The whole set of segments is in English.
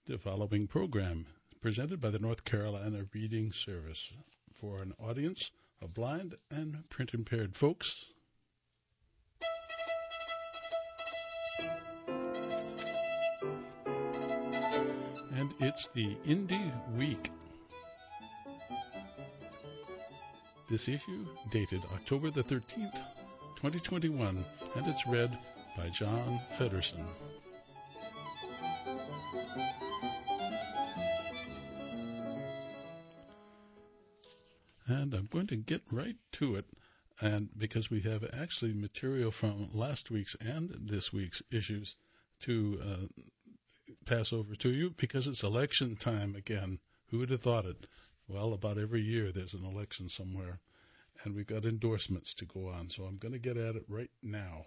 The following program is presented by the North Carolina Reading Service for an audience of blind and print-impaired folks. And it's the Indie Week. This issue dated October the 13th, 2021, and it's read by John Feddersen. And I'm going to get right to it, and because we have actually material from last week's and this week's issues to pass over to you, because it's election time again. Who would have thought it? Well, about every year there's an election somewhere, and we've got endorsements to go on, so I'm going to get at it right now.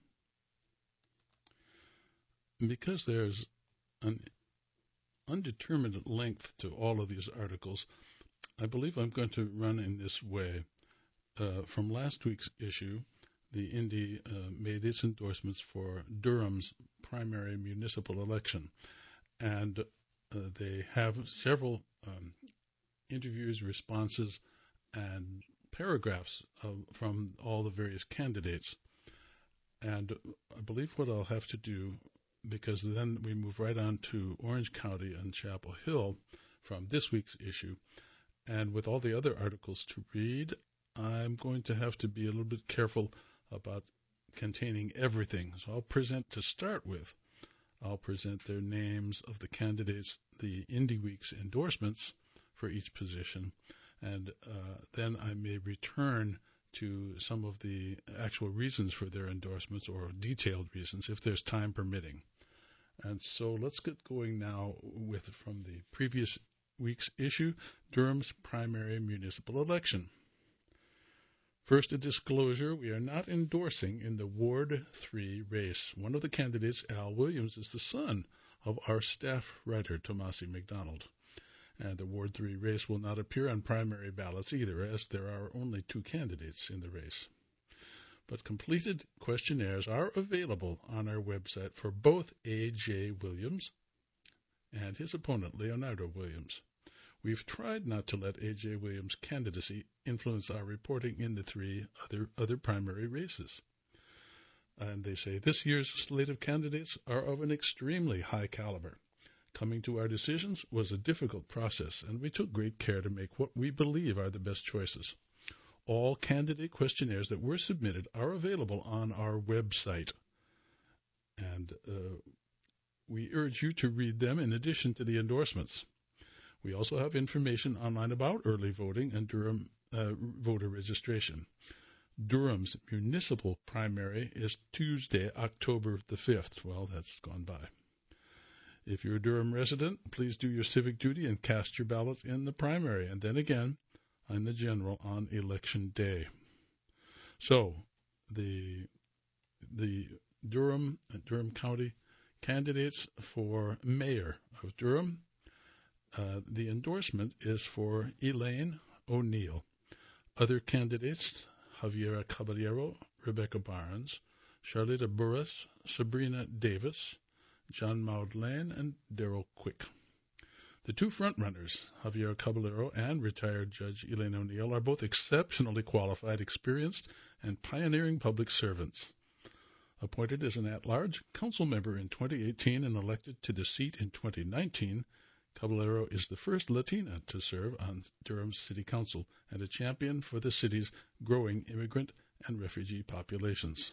Because there's an undetermined length to all of these articles, I believe I'm going to run in this way. From last week's issue, the Indy made its endorsements for Durham's primary municipal election, and they have several interviews, responses, and paragraphs from all the various candidates. And I believe what I'll have to do, because then we move right on to Orange County and Chapel Hill from this week's issue, and with all the other articles to read, I'm going to have to be a little bit careful about containing everything. So I'll present to start with. I'll present their names of the candidates, the Indie Week's endorsements for each position, and then I may return to some of the actual reasons for their endorsements or detailed reasons if there's time permitting. And so let's get going now with from the previous week's issue, Durham's primary municipal election. First, a disclosure, we are not endorsing in the Ward 3 race. One of the candidates, Al Williams, is the son of our staff writer, Tomasi McDonald. And the Ward 3 race will not appear on primary ballots either, as there are only two candidates in the race. But completed questionnaires are available on our website for both A.J. Williams and his opponent, Leonardo Williams. We've tried not to let A.J. Williams' candidacy influence our reporting in the three other primary races. And they say, this year's slate of candidates are of an extremely high caliber. Coming to our decisions was a difficult process, and we took great care to make what we believe are the best choices. All candidate questionnaires that were submitted are available on our website. And we urge you to read them in addition to the endorsements. We also have information online about early voting and Durham voter registration. Durham's municipal primary is Tuesday, October the 5th. Well, that's gone by. If you're a Durham resident, please do your civic duty and cast your ballot in the primary, and then again in the general on Election Day. So, the Durham County candidates for mayor of Durham, the endorsement is for Elaine O'Neill. Other candidates, Javiera Caballero, Rebecca Barnes, Charlotta Burris, Sabrina Davis, John Maudlin, and Darrell Quick. The two frontrunners, Javiera Caballero and retired Judge Elaine O'Neill, are both exceptionally qualified, experienced, and pioneering public servants. Appointed as an at-large council member in 2018 and elected to the seat in 2019, Caballero is the first Latina to serve on Durham's City Council and a champion for the city's growing immigrant and refugee populations.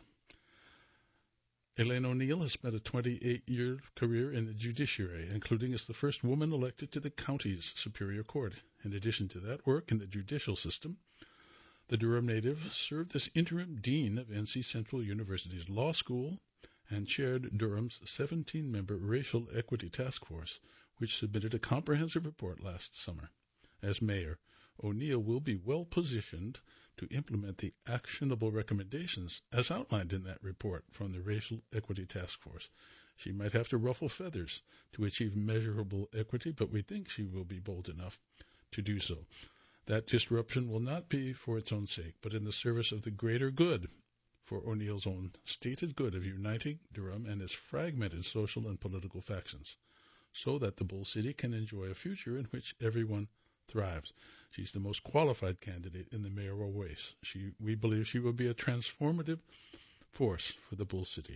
Elaine O'Neill has spent a 28-year career in the judiciary, including as the first woman elected to the county's Superior Court. In addition to that work in the judicial system, the Durham native served as interim dean of NC Central University's Law School and chaired Durham's 17-member Racial Equity Task Force, which submitted a comprehensive report last summer. As mayor, O'Neill will be well positioned to implement the actionable recommendations as outlined in that report from the Racial Equity Task Force. She might have to ruffle feathers to achieve measurable equity, but we think she will be bold enough to do so. That disruption will not be for its own sake, but in the service of the greater good, for O'Neill's own stated good of uniting Durham and its fragmented social and political factions. so that the Bull City can enjoy a future in which everyone thrives. She's the most qualified candidate in the mayoral race. We believe she will be a transformative force for the Bull City.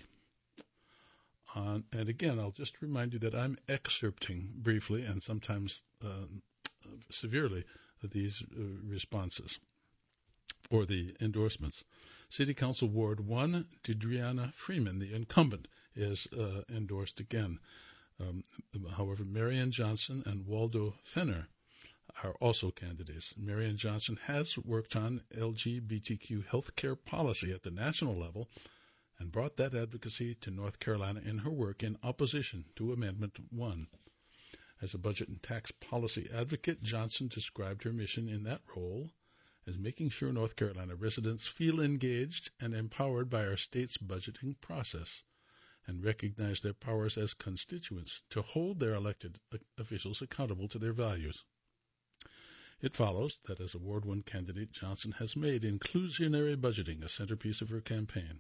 And again, I'll just remind you that I'm excerpting briefly and sometimes severely these responses or the endorsements. City Council Ward 1, Deidreana Freeman, the incumbent, is endorsed again. However, Marian Johnson and Waldo Fenner are also candidates. Marian Johnson has worked on LGBTQ healthcare policy at the national level and brought that advocacy to North Carolina in her work in opposition to Amendment 1. As a budget and tax policy advocate, Johnson described her mission in that role as making sure North Carolina residents feel engaged and empowered by our state's budgeting process and recognize their powers as constituents to hold their elected officials accountable to their values. It follows that as a Ward 1 candidate, Johnson has made inclusionary budgeting a centerpiece of her campaign.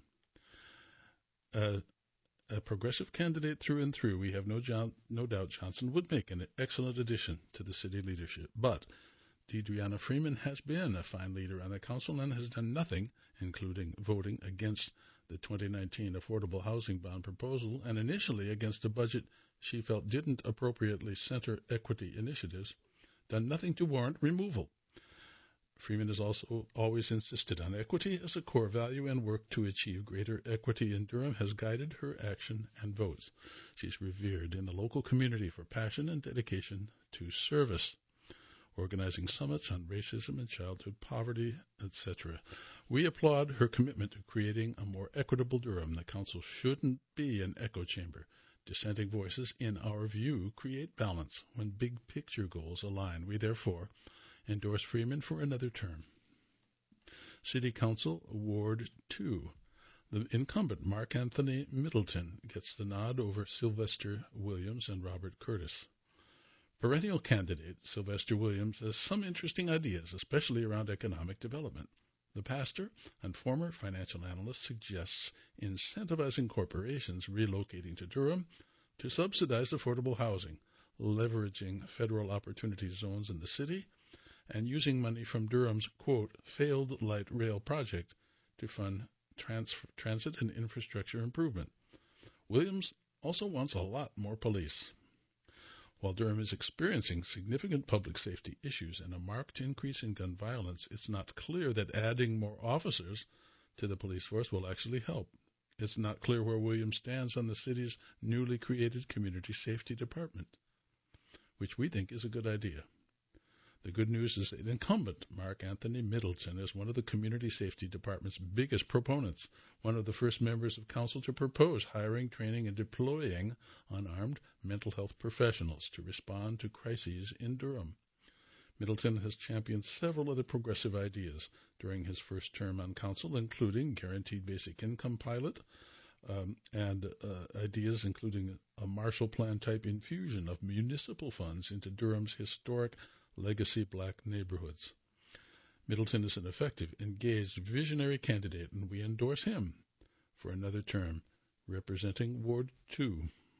A progressive candidate through and through, we have no doubt Johnson would make an excellent addition to the city leadership. But Deidreana Freeman has been a fine leader on the council and has done nothing, including voting against the 2019 Affordable Housing Bond proposal and initially against a budget she felt didn't appropriately center equity initiatives, done nothing to warrant removal. Freeman has also always insisted on equity as a core value and work to achieve greater equity in Durham has guided her action and votes. She's revered in the local community for passion and dedication to service, organizing summits on racism and childhood poverty, etc. We applaud her commitment to creating a more equitable Durham. The council shouldn't be an echo chamber. Dissenting voices, in our view, create balance when big picture goals align. We therefore endorse Freeman for another term. City Council, Ward 2. The incumbent, Mark Anthony Middleton, gets the nod over Sylvester Williams and Robert Curtis. Perennial candidate Sylvester Williams has some interesting ideas, especially around economic development. The pastor and former financial analyst suggests incentivizing corporations relocating to Durham to subsidize affordable housing, leveraging federal opportunity zones in the city, and using money from Durham's, quote, failed light rail project to fund transit and infrastructure improvement. Williams also wants a lot more police. While Durham is experiencing significant public safety issues and a marked increase in gun violence, it's not clear that adding more officers to the police force will actually help. It's not clear where Williams stands on the city's newly created Community Safety Department, which we think is a good idea. The good news is that incumbent Mark Anthony Middleton is one of the Community Safety Department's biggest proponents, one of the first members of council to propose hiring, training, and deploying unarmed mental health professionals to respond to crises in Durham. Middleton has championed several of the progressive ideas during his first term on council, including guaranteed basic income pilot and ideas including a Marshall Plan type infusion of municipal funds into Durham's historic legacy black neighborhoods. Middleton is an effective, engaged, visionary candidate, and we endorse him for another term, representing Ward 2.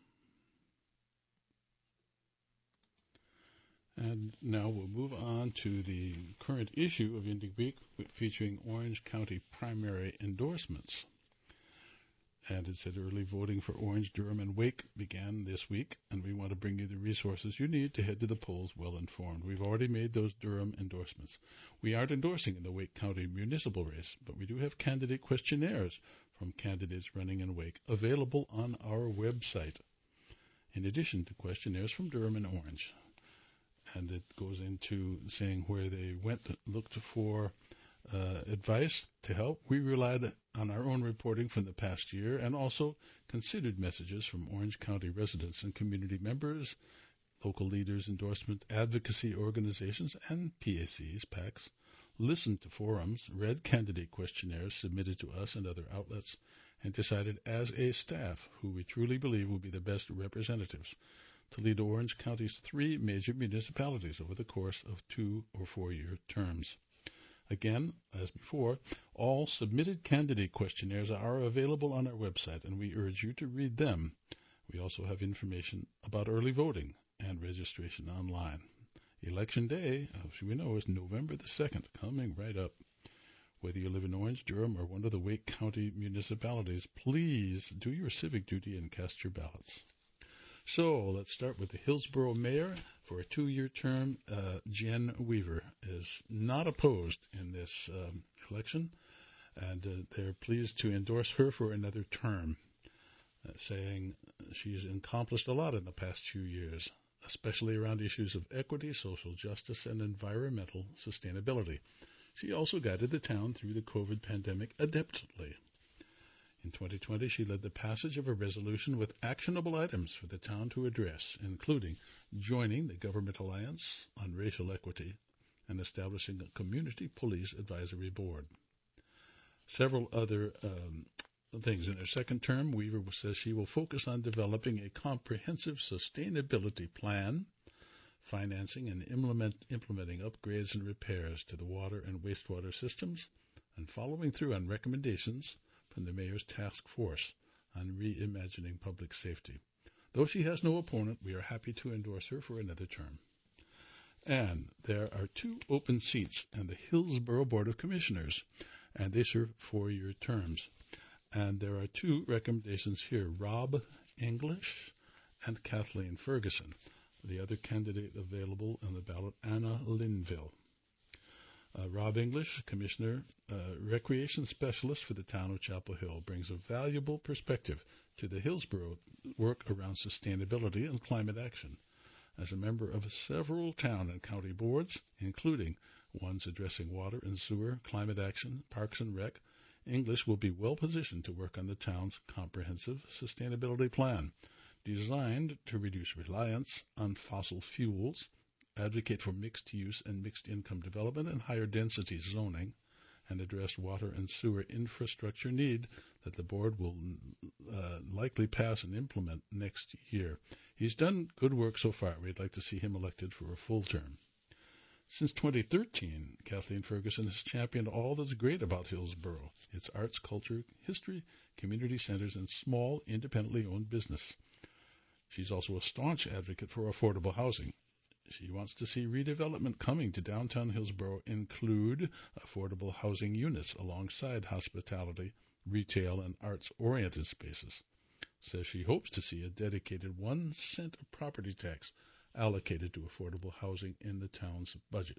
And now we'll move on to the current issue of Indian Week, featuring Orange County primary endorsements. And it said early voting for Orange, Durham, and Wake began this week, and we want to bring you the resources you need to head to the polls well informed. We've already made those Durham endorsements. We aren't endorsing in the Wake County municipal race, but we do have candidate questionnaires from candidates running in Wake available on our website, in addition to questionnaires from Durham and Orange. And it goes into saying where they went, looked for advice to help. We relied on our own reporting from the past year and also considered messages from Orange County residents and community members, local leaders, endorsement advocacy organizations, and PACs, listened to forums, read candidate questionnaires submitted to us and other outlets, and decided as a staff who we truly believe will be the best representatives to lead Orange County's 3 major municipalities over the course of 2 or 4-year terms. Again, as before, all submitted candidate questionnaires are available on our website, and we urge you to read them We also have information about early voting and registration online. Election Day, as we know, is November the 2nd, coming right up. Whether you live in Orange, Durham, or one of the Wake County municipalities, please do your civic duty and cast your ballots. So let's start with the Hillsborough mayor for a 2-year term. Jen Weaver is not opposed in this election, and they're pleased to endorse her for another term, saying she's accomplished a lot in the past few years, especially around issues of equity, social justice, and environmental sustainability. She also guided the town through the COVID pandemic adeptly. In 2020, she led the passage of a resolution with actionable items for the town to address, including joining the Government Alliance on Racial Equity and establishing a Community Police Advisory Board. Several other things. In her second term, Weaver says she will focus on developing a comprehensive sustainability plan, financing and implementing upgrades and repairs to the water and wastewater systems, and following through on recommendations from the mayor's task force on reimagining public safety. Though she has no opponent, we are happy to endorse her for another term. And there are 2 open seats on the Hillsborough Board of Commissioners, and they serve 4-year terms. And there are 2 recommendations here, Rob English and Kathleen Ferguson. The other candidate available on the ballot, Anna Linville. Rob English, Commissioner, Recreation Specialist for the town of Chapel Hill, brings a valuable perspective to the Hillsborough work around sustainability and climate action. As a member of several town and county boards, including ones addressing water and sewer, climate action, parks and rec, English will be well positioned to work on the town's comprehensive sustainability plan, designed to reduce reliance on fossil fuels, advocate for mixed-use and mixed-income development and higher density zoning, and address water and sewer infrastructure need that the board will likely pass and implement next year. He's done good work so far. We'd like to see him elected for a full term. Since 2013, Kathleen Ferguson has championed all that's great about Hillsborough, its arts, culture, history, community centers, and small, independently owned business. She's also a staunch advocate for affordable housing. She wants to see redevelopment coming to downtown Hillsborough include affordable housing units alongside hospitality, retail, and arts-oriented spaces. Says she hopes to see a dedicated 1 cent of property tax allocated to affordable housing in the town's budget.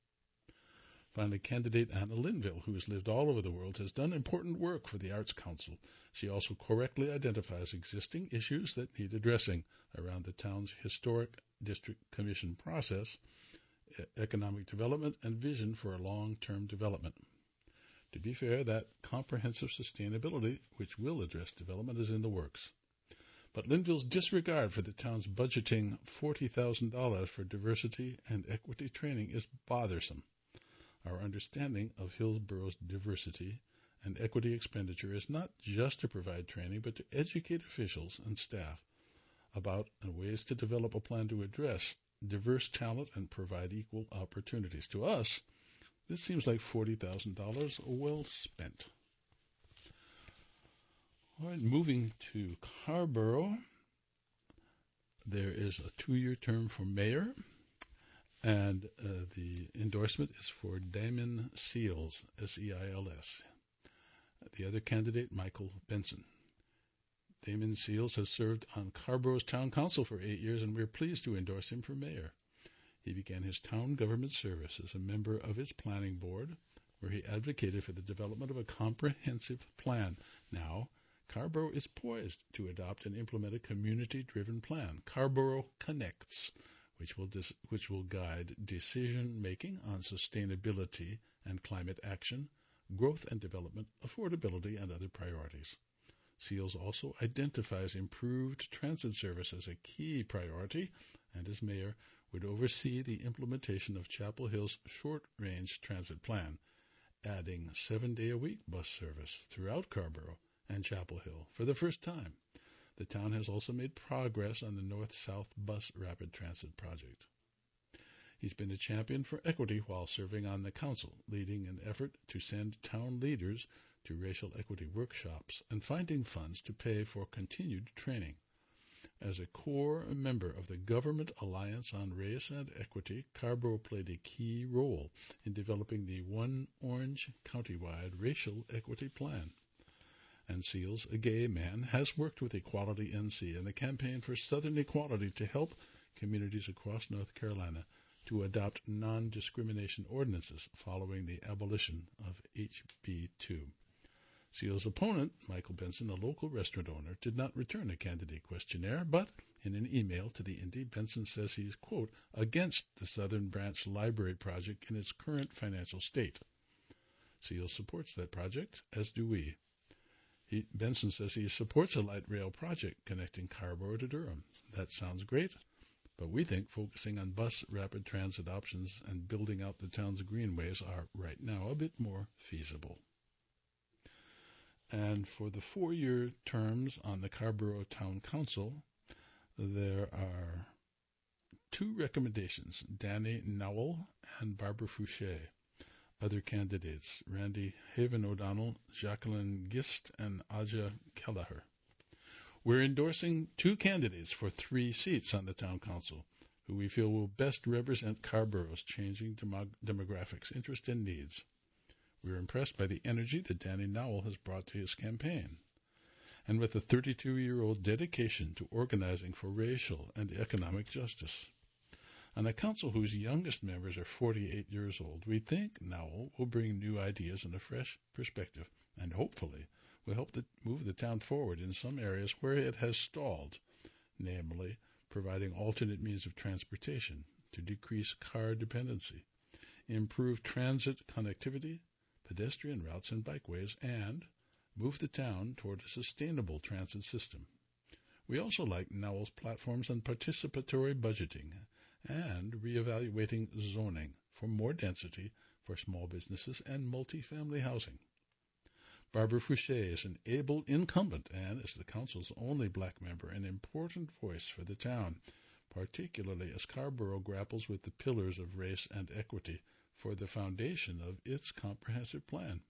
Finally, candidate Anna Linville, who has lived all over the world, has done important work for the Arts Council. She also correctly identifies existing issues that need addressing around the town's historic district commission process, economic development, and vision for a long-term development. To be fair, that comprehensive sustainability, which will address development, is in the works. But Linville's disregard for the town's budgeting $40,000 for diversity and equity training is bothersome. Our understanding of Hillsborough's diversity and equity expenditure is not just to provide training, but to educate officials and staff about ways to develop a plan to address diverse talent and provide equal opportunities. To us, this seems like $40,000 well spent. All right, moving to Carrboro, there is a 2-year term for mayor, and the endorsement is for Damon Seals, S-E-I-L-S. The other candidate, Michael Benson. Damon Seals has served on Carrboro's town council for 8 years, and we're pleased to endorse him for mayor. He began his town government service as a member of its planning board, where he advocated for the development of a comprehensive plan. Now, Carrboro is poised to adopt and implement a community-driven plan, Carrboro Connects, which will guide decision-making on sustainability and climate action, growth and development, affordability, and other priorities. Seals also identifies improved transit service as a key priority, and as mayor would oversee the implementation of Chapel Hill's short-range transit plan, adding 7-day-a-week bus service throughout Carrboro and Chapel Hill for the first time. The town has also made progress on the North-South Bus Rapid Transit project. He's been a champion for equity while serving on the council, leading an effort to send town leaders to racial equity workshops and finding funds to pay for continued training. As a core member of the Government Alliance on Race and Equity, Carrboro played a key role in developing the One Orange countywide racial equity plan. And Seals, a gay man, has worked with Equality NC and the Campaign for Southern Equality to help communities across North Carolina to adopt non-discrimination ordinances following the abolition of HB 2. Seals' opponent, Michael Benson, a local restaurant owner, did not return a candidate questionnaire, but in an email to the Indy, Benson says he's, quote, against the Southern Branch Library project in its current financial state. Seals supports that project, as do we. Benson says he supports a light rail project connecting Carrboro to Durham. That sounds great, but we think focusing on bus rapid transit options and building out the town's greenways are right now a bit more feasible. And for the 4-year terms on the Carrboro Town Council, there are 2 recommendations, Danny Nowell and Barbara Fouché. Other candidates, Randy Haven O'Donnell, Jacqueline Gist, and Aja Kelleher. We're endorsing 2 candidates for 3 seats on the Town Council, who we feel will best represent Carrboro's changing demographics, interests, and needs. We are impressed by the energy that Danny Nowell has brought to his campaign, and with a 32-year-old dedication to organizing for racial and economic justice. On a council whose youngest members are 48 years old, we think Nowell will bring new ideas and a fresh perspective, and hopefully will help to move the town forward in some areas where it has stalled, namely providing alternate means of transportation to decrease car dependency, improve transit connectivity, pedestrian routes and bikeways, and move the town toward a sustainable transit system. We also like Nowell's platforms on participatory budgeting and reevaluating zoning for more density for small businesses and multifamily housing. Barbara Fouché is an able incumbent and, as the council's only black member, an important voice for the town, particularly as Carrboro grapples with the pillars of race and equity for the foundation of its comprehensive plan.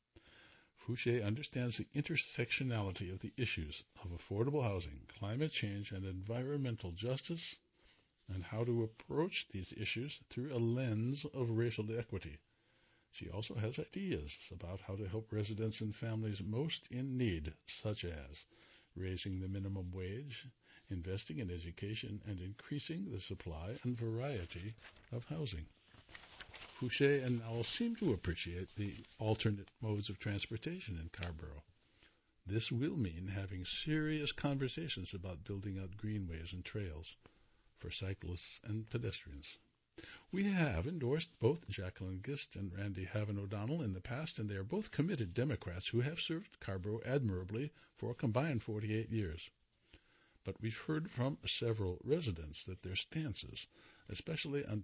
Fouché understands the intersectionality of the issues of affordable housing, climate change, and environmental justice, and how to approach these issues through a lens of racial equity. She also has ideas about how to help residents and families most in need, such as raising the minimum wage, investing in education, and increasing the supply and variety of housing. Fouché and Nowell seem to appreciate the alternate modes of transportation in Carrboro. This will mean having serious conversations about building out greenways and trails for cyclists and pedestrians. We have endorsed both Jacqueline Gist and Randy Haven O'Donnell in the past, and they are both committed Democrats who have served Carrboro admirably for a combined 48 years. But we've heard from several residents that their stances, especially on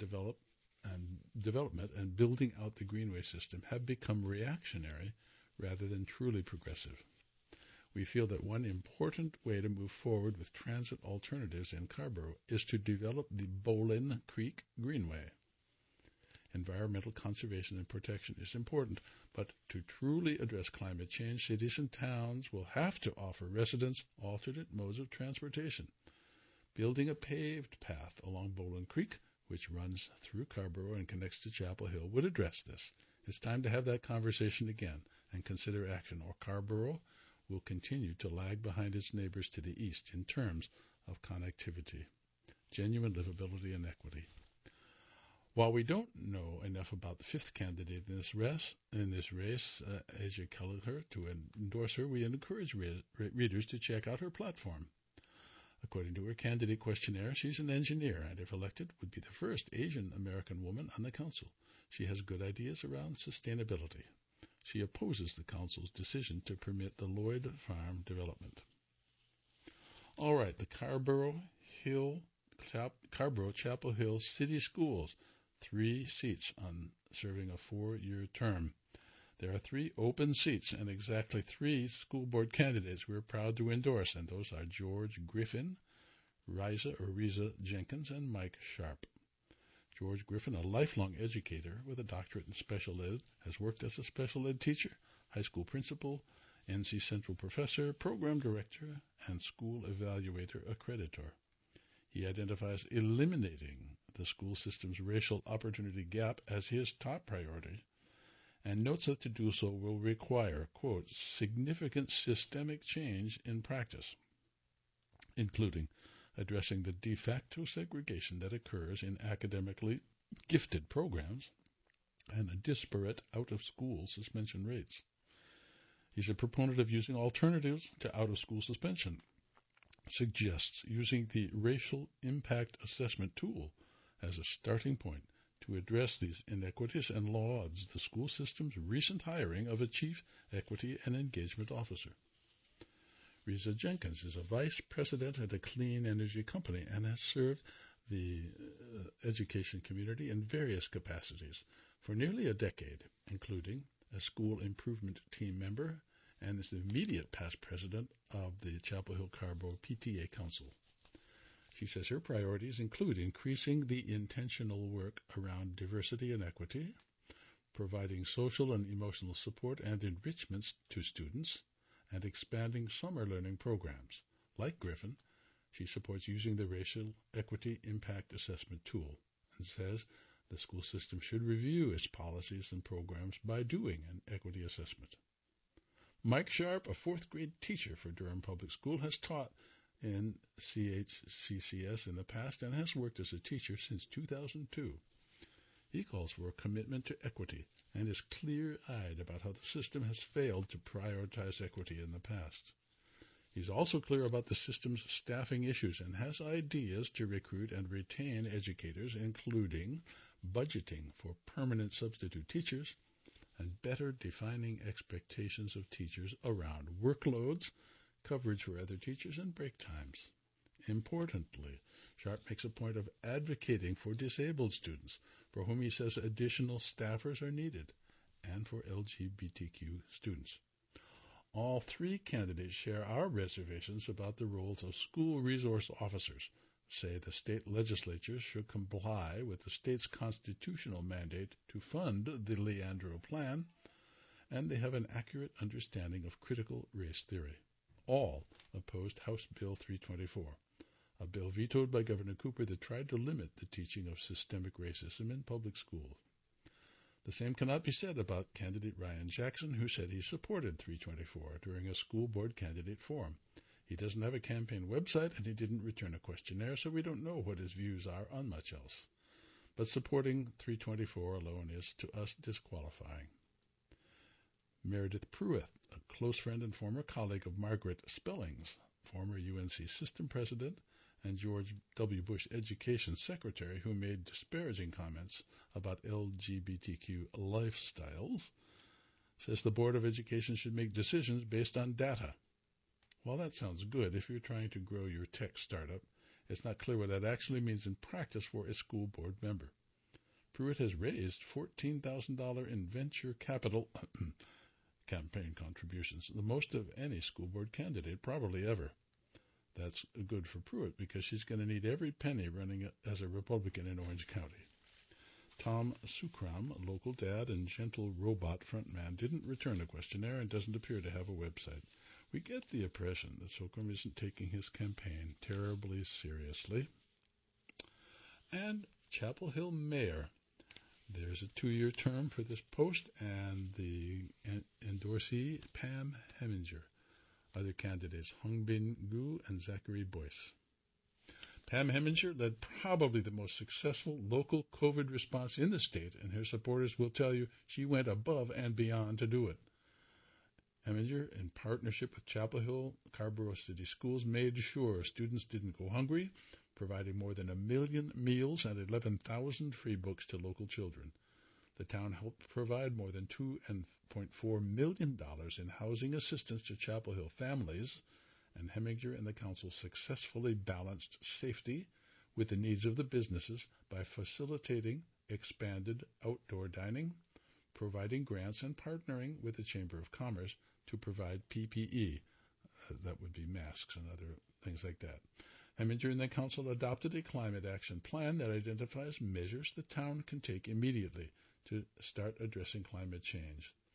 development and building out the greenway system, have become reactionary rather than truly progressive. We feel that one important way to move forward with transit alternatives in Carrboro is to develop the Bolin Creek Greenway. Environmental conservation and protection is important, but to truly address climate change, cities and towns will have to offer residents alternate modes of transportation. Building a paved path along Bolin Creek, which runs through Carrboro and connects to Chapel Hill, would address this. It's time to have that conversation again and consider action, or Carrboro will continue to lag behind its neighbors to the east in terms of connectivity, genuine livability, and equity. While we don't know enough about the 5th candidate in this race, Aja Kelleher, to endorse her, we encourage readers to check out her platform. According to her candidate questionnaire, she's an engineer and, if elected, would be the first Asian American woman on the council. She has good ideas around sustainability. She opposes the council's decision to permit the Lloyd Farm development. All right, the Carrboro Chapel Hill City Schools, 3 seats on serving a 4-year term. There are 3 open seats and exactly 3 school board candidates we're proud to endorse, and those are George Griffin, Riza Jenkins, and Mike Sharp. George Griffin, a lifelong educator with a doctorate in special ed, has worked as a special ed teacher, high school principal, NC Central professor, program director, and school evaluator accreditor. He identifies eliminating the school system's racial opportunity gap as his top priority and notes that to do so will require, quote, significant systemic change in practice, including addressing the de facto segregation that occurs in academically gifted programs and disparate out-of-school suspension rates. He's a proponent of using alternatives to out-of-school suspension, suggests using the Racial Impact Assessment tool as a starting point to address these inequities, and lauds the school system's recent hiring of a Chief Equity and Engagement Officer. Reza Jenkins is a vice president at a clean energy company and has served the education community in various capacities for nearly a decade, including a school improvement team member and is the immediate past president of the Chapel Hill Carrboro PTA Council. She says her priorities include increasing the intentional work around diversity and equity, providing social and emotional support and enrichments to students, and expanding summer learning programs. Like Griffin, she supports using the Racial Equity Impact Assessment tool and says the school system should review its policies and programs by doing an equity assessment. Mike Sharp, a fourth grade teacher for Durham Public School, has taught in CHCCS in the past and has worked as a teacher since 2002. He calls for a commitment to equity and is clear-eyed about how the system has failed to prioritize equity in the past. He's also clear about the system's staffing issues and has ideas to recruit and retain educators, including budgeting for permanent substitute teachers and better defining expectations of teachers around workloads, coverage for other teachers, and break times. Importantly, Sharp makes a point of advocating for disabled students, for whom he says additional staffers are needed, and for LGBTQ students. All three candidates share our reservations about the roles of school resource officers, say the state legislatures should comply with the state's constitutional mandate to fund the Leandro Plan, and they have an accurate understanding of critical race theory. All opposed House Bill 324, a bill vetoed by Governor Cooper that tried to limit the teaching of systemic racism in public schools. The same cannot be said about candidate Ryan Jackson, who said he supported 324 during a school board candidate forum. He doesn't have a campaign website and he didn't return a questionnaire, so we don't know what his views are on much else. But supporting 324 alone is, to us, disqualifying. Meredith Pruitt, a close friend and former colleague of Margaret Spellings, former UNC system president, and George W. Bush Education Secretary, who made disparaging comments about LGBTQ lifestyles, says the Board of Education should make decisions based on data. While that sounds good if you're trying to grow your tech startup, it's not clear what that actually means in practice for a school board member. Pruitt has raised $14,000 in venture capital campaign contributions, the most of any school board candidate probably ever. That's good for Pruitt because she's going to need every penny running as a Republican in Orange County. Tom Sukram, a local dad and gentle robot frontman, didn't return a questionnaire and doesn't appear to have a website. We get the impression that Sukram isn't taking his campaign terribly seriously. And Chapel Hill Mayor. There's a 2-year term for this post, and the endorsee, Pam Heminger. Other candidates, Hongbin Gu and Zachary Boyce. Pam Heminger led probably the most successful local COVID response in the state, and her supporters will tell you she went above and beyond to do it. Heminger, in partnership with Chapel Hill Carrboro City Schools, made sure students didn't go hungry, providing more than 1 million meals and 11,000 free books to local children. The town helped provide more than $2.4 million in housing assistance to Chapel Hill families, and Heminger and the council successfully balanced safety with the needs of the businesses by facilitating expanded outdoor dining, providing grants, and partnering with the Chamber of Commerce to provide PPE. That would be masks and other things like that. Heminger and the council adopted a climate action plan that identifies measures the town can take immediately to start addressing climate change.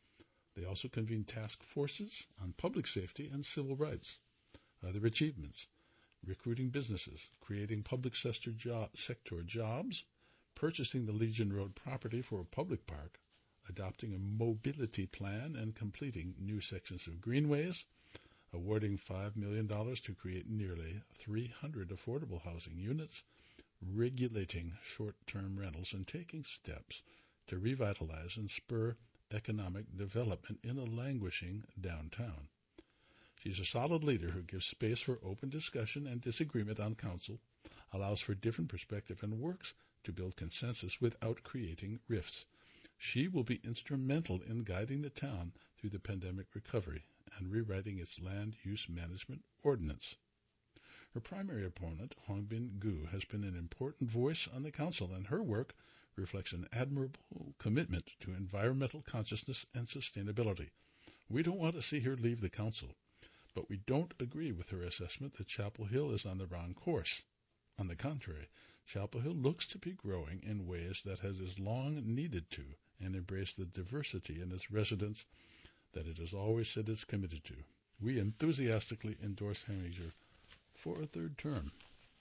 They also convened task forces on public safety and civil rights. Other achievements: recruiting businesses, creating public sector jobs, purchasing the Legion Road property for a public park, adopting a mobility plan and completing new sections of greenways, awarding $5 million to create nearly 300 affordable housing units, regulating short-term rentals, and taking steps to revitalize and spur economic development in a languishing downtown. She's a solid leader who gives space for open discussion and disagreement on council, allows for different perspective, and works to build consensus without creating rifts. She will be instrumental in guiding the town through the pandemic recovery and rewriting its land use management ordinance. Her primary opponent, Hongbin Gu, has been an important voice on the council, and her work reflects an admirable commitment to environmental consciousness and sustainability. We don't want to see her leave the council, but we don't agree with her assessment that Chapel Hill is on the wrong course. On the contrary, Chapel Hill looks to be growing in ways that it has long needed to and embrace the diversity in its residents that it has always said it's committed to. We enthusiastically endorse Heminger for a third term.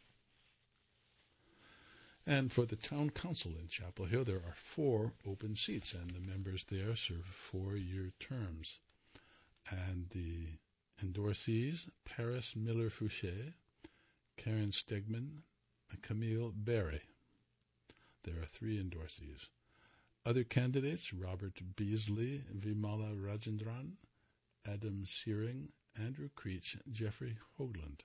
And for the town council in Chapel Hill, there are 4 open seats, and the members there serve 4-year terms. And the endorsees, Paris Miller-Fouché, Karen Stegman, and Camille Barry. There are 3 endorsees. Other candidates: Robert Beasley, Vimala Rajendran, Adam Searing, Andrew Creech, Jeffrey Hoagland.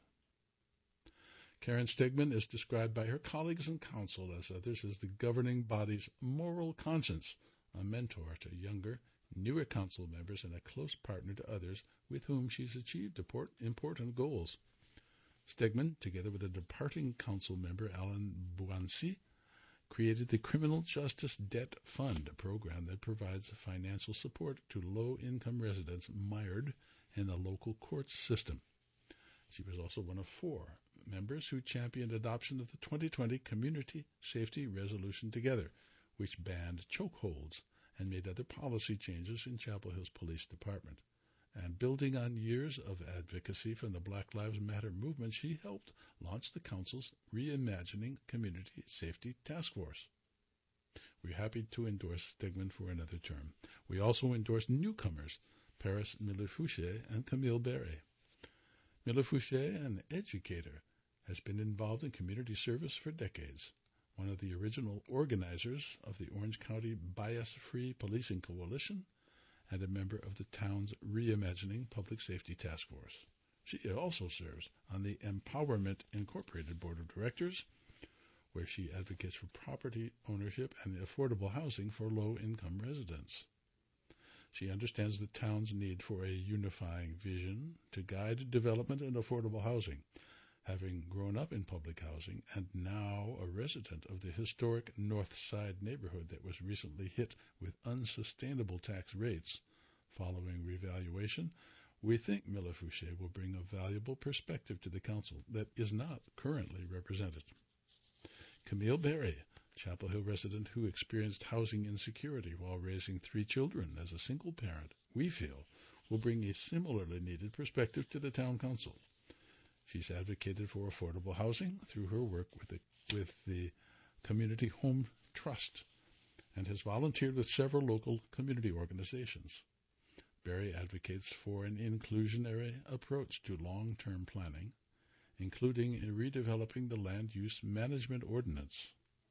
Karen Stegman is described by her colleagues in council, as others, as the governing body's moral conscience, a mentor to younger, newer council members, and a close partner to others with whom she's achieved important goals. Stegman, together with a departing council member, Alan Bouanssi, created the Criminal Justice Debt Fund, a program that provides financial support to low-income residents mired in the local court system. She was also one of 4 members who championed adoption of the 2020 Community Safety Resolution Together, which banned chokeholds and made other policy changes in Chapel Hill's police department. And building on years of advocacy from the Black Lives Matter movement, she helped launch the council's Reimagining Community Safety Task Force. We're happy to endorse Stegman for another term. We also endorse newcomers, Paris Miller-Fouché and Camille Barry. Miller-Fouché, an educator, has been involved in community service for decades, one of the original organizers of the Orange County Bias-Free Policing Coalition, and a member of the town's Reimagining Public Safety Task Force. She also serves on the Empowerment Incorporated Board of Directors, where she advocates for property ownership and affordable housing for low-income residents. She understands the town's need for a unifying vision to guide development and affordable housing. Having grown up in public housing and now a resident of the historic North Side neighborhood that was recently hit with unsustainable tax rates following revaluation, we think Miller-Fouché will bring a valuable perspective to the council that is not currently represented. Camille Barry, Chapel Hill resident who experienced housing insecurity while raising 3 children as a single parent, we feel will bring a similarly needed perspective to the town council. She's advocated for affordable housing through her work with the Community Home Trust and has volunteered with several local community organizations. Barry advocates for an inclusionary approach to long-term planning, including redeveloping the land use management ordinance.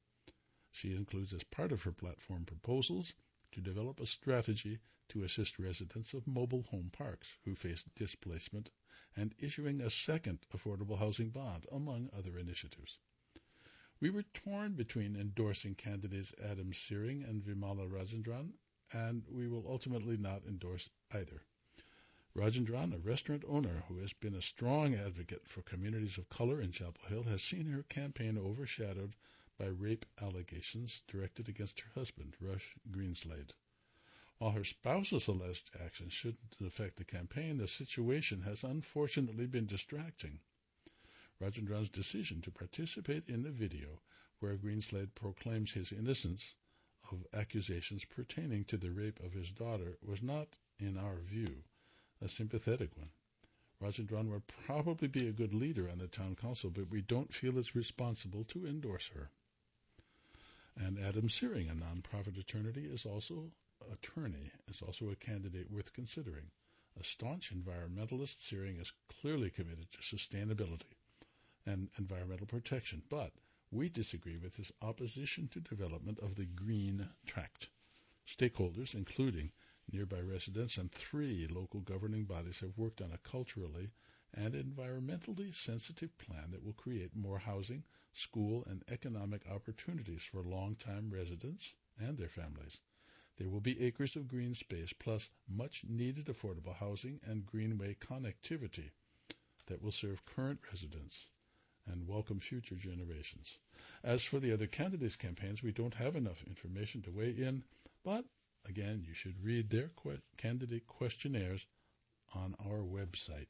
She includes as part of her platform proposals to develop a strategy to assist residents of mobile home parks who face displacement and issuing a second affordable housing bond, among other initiatives. We were torn between endorsing candidates Adam Searing and Vimala Rajendran, and we will ultimately not endorse either. Rajendran, a restaurant owner who has been a strong advocate for communities of color in Chapel Hill, has seen her campaign overshadowed by rape allegations directed against her husband, Rush Greenslade. While her spouse's alleged actions shouldn't affect the campaign, the situation has unfortunately been distracting. Rajendran's decision to participate in the video where Greenslade proclaims his innocence of accusations pertaining to the rape of his daughter was not in our view, a sympathetic one. Roger Drawn would probably be a good leader on the town council, but we don't feel it's responsible to endorse her. And Adam Searing, a nonprofit attorney, is also a candidate worth considering. A staunch environmentalist, Searing is clearly committed to sustainability and environmental protection, but we disagree with his opposition to development of the Green Tract. Stakeholders, including nearby residents and 3 local governing bodies, have worked on a culturally and environmentally sensitive plan that will create more housing, school, and economic opportunities for long-time residents and their families. There will be acres of green space plus much-needed affordable housing and greenway connectivity that will serve current residents and welcome future generations. As for the other candidates' campaigns, we don't have enough information to weigh in, but again, you should read their candidate questionnaires on our website.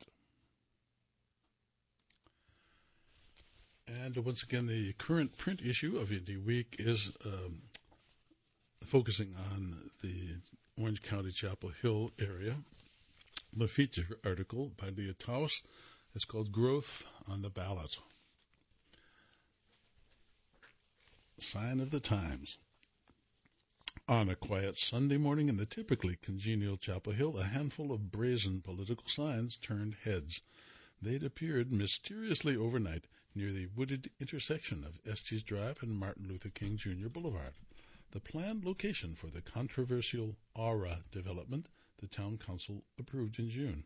And once again, the current print issue of Indy Week is focusing on the Orange County Chapel Hill area. The feature article by Leah Taus is called Growth on the Ballot. Sign of the Times. On a quiet Sunday morning in the typically congenial Chapel Hill, a handful of brazen political signs turned heads. They'd appeared mysteriously overnight near the wooded intersection of Estes Drive and Martin Luther King Jr. Boulevard, the planned location for the controversial Aura development the town council approved in June.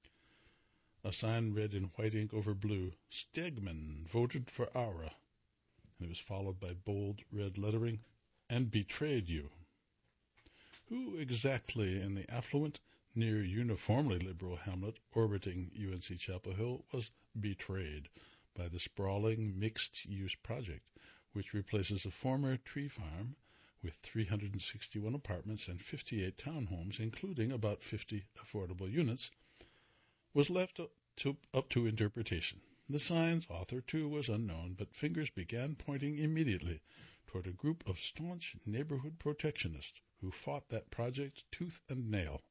A sign read in white ink over blue, "Stegman voted for Aura," and it was followed by bold red lettering, "and betrayed you." Who exactly in the affluent, near uniformly liberal hamlet orbiting UNC Chapel Hill was betrayed by the sprawling mixed-use project, which replaces a former tree farm with 361 apartments and 58 townhomes, including about 50 affordable units, was left up to interpretation. The sign's author, too, was unknown, but fingers began pointing immediately toward a group of staunch neighborhood protectionists who fought that project tooth and nail.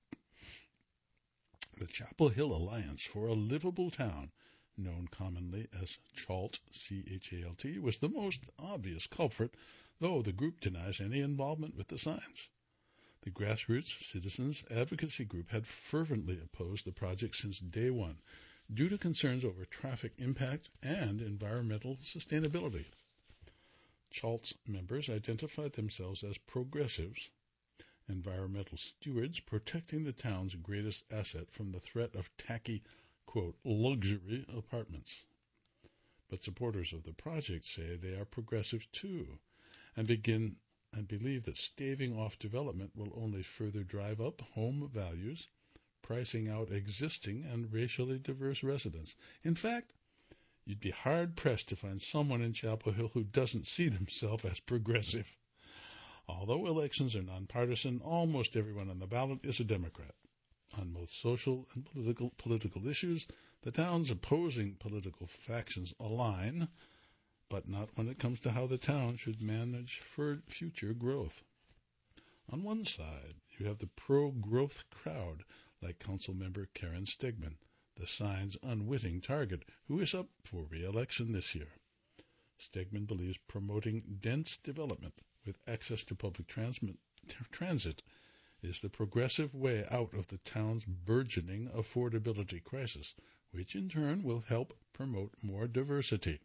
The Chapel Hill Alliance for a Livable Town, known commonly as CHALT, C-H-A-L-T, was the most obvious culprit, though the group denies any involvement with the signs. The grassroots citizens advocacy group had fervently opposed the project since day one, due to concerns over traffic impact and environmental sustainability. CHALT's members identified themselves as progressives, environmental stewards protecting the town's greatest asset from the threat of tacky, quote, luxury apartments. But supporters of the project say they are progressive too, and believe that staving off development will only further drive up home values, pricing out existing and racially diverse residents. In fact, you'd be hard-pressed to find someone in Chapel Hill who doesn't see themselves as progressive. Although elections are nonpartisan, almost everyone on the ballot is a Democrat. On both social and political issues, the town's opposing political factions align, but not when it comes to how the town should manage for future growth. On one side, you have the pro-growth crowd, like Councilmember Karen Stegman, the sign's unwitting target, who is up for re-election this year. Stegman believes promoting dense development with access to public transit is the progressive way out of the town's burgeoning affordability crisis, which in turn will help promote more diversity.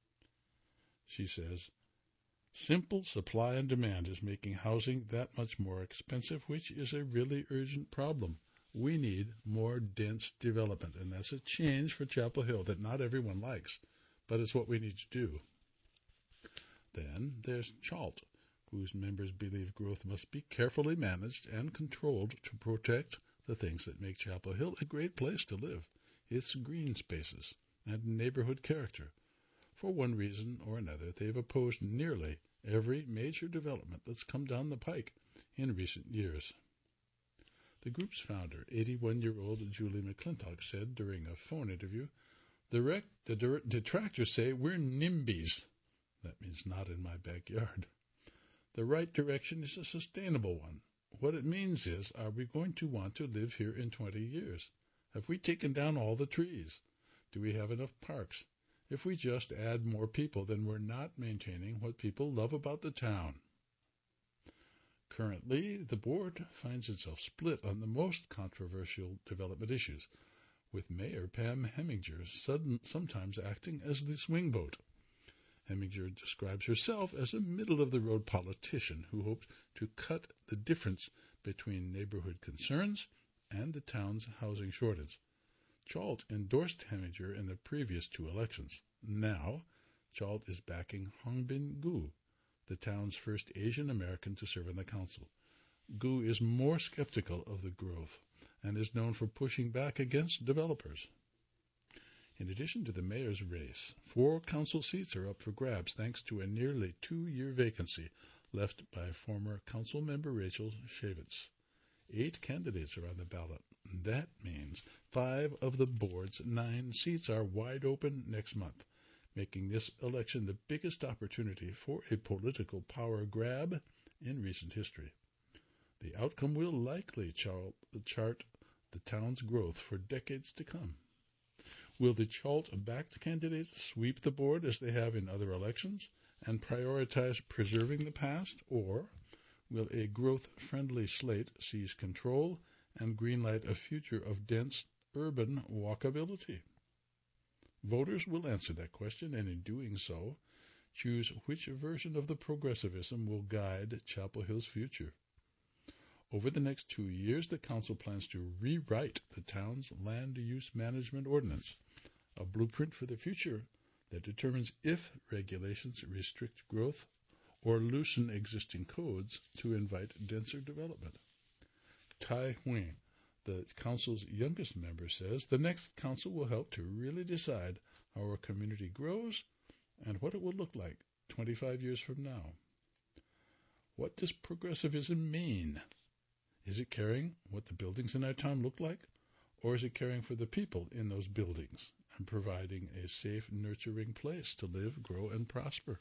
She says, simple supply and demand is making housing that much more expensive, which is a really urgent problem. We need more dense development, and that's a change for Chapel Hill that not everyone likes, but it's what we need to do. Then there's CHALT, whose members believe growth must be carefully managed and controlled to protect the things that make Chapel Hill a great place to live, its green spaces and neighborhood character. For one reason or another, they've opposed nearly every major development that's come down the pike in recent years. The group's founder, 81-year-old Julie McClintock, said during a phone interview, the detractors say we're NIMBYs. That means not in my backyard. The right direction is a sustainable one, what it means is, are we going to want to live here in 20 years? Have we taken down all the trees? Do we have enough parks? If we just add more people, then we're not maintaining what people love about the town. Currently, the board finds itself split on the most controversial development issues, with Mayor Pam Heminger sometimes acting as the swing vote. Heminger describes herself as a middle-of-the-road politician who hoped to cut the difference between neighborhood concerns and the town's housing shortage. Chalt endorsed Heminger in the previous two elections. Now, Chalt is backing Hongbin Gu, the town's first Asian American to serve on the council. Gu is more skeptical of the growth and is known for pushing back against developers. In addition to the mayor's race, 4 council seats are up for grabs thanks to a nearly 2-year vacancy left by former council member Rachel Shavitz. 8 candidates are on the ballot. That means 5 of the board's 9 seats are wide open next month, making this election the biggest opportunity for a political power grab in recent history. The outcome will likely chart the town's growth for decades to come. Will the Chalt-backed candidates sweep the board as they have in other elections and prioritize preserving the past, or will a growth-friendly slate seize control and greenlight a future of dense urban walkability? Voters will answer that question, and in doing so, choose which version of the progressivism will guide Chapel Hill's future. Over the next 2 years, the council plans to rewrite the town's land use management ordinance, a blueprint for the future that determines if regulations restrict growth or loosen existing codes to invite denser development. Tai Hui, the council's youngest member, says the next council will help to really decide how our community grows and what it will look like 25 years from now. What does progressivism mean? Is it caring what the buildings in our town look like, or is it caring for the people in those buildings and providing a safe, nurturing place to live, grow, and prosper?